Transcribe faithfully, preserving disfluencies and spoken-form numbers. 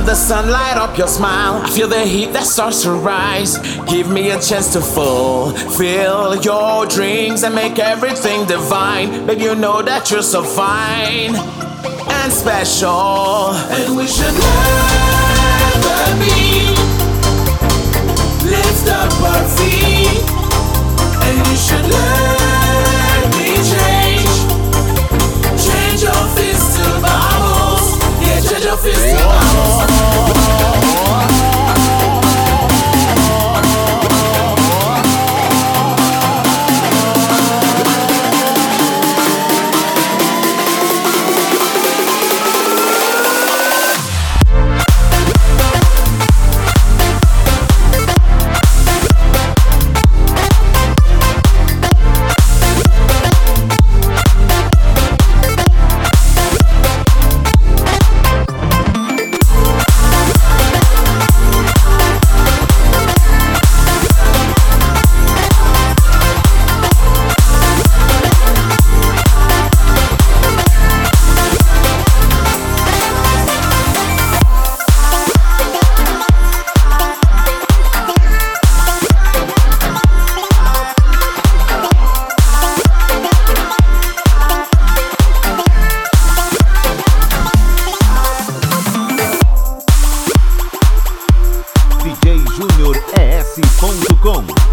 the sun light up your smile. I feel the heat that starts to rise. Give me a chance to fulfill your dreams and make everything divine. Baby, you know that you're so fine and special, and we should never be. Lift up our feet, and you should let me change. Change your fists to bubbles. Yeah, change your fists to bubbles. D J Junior E S ponto com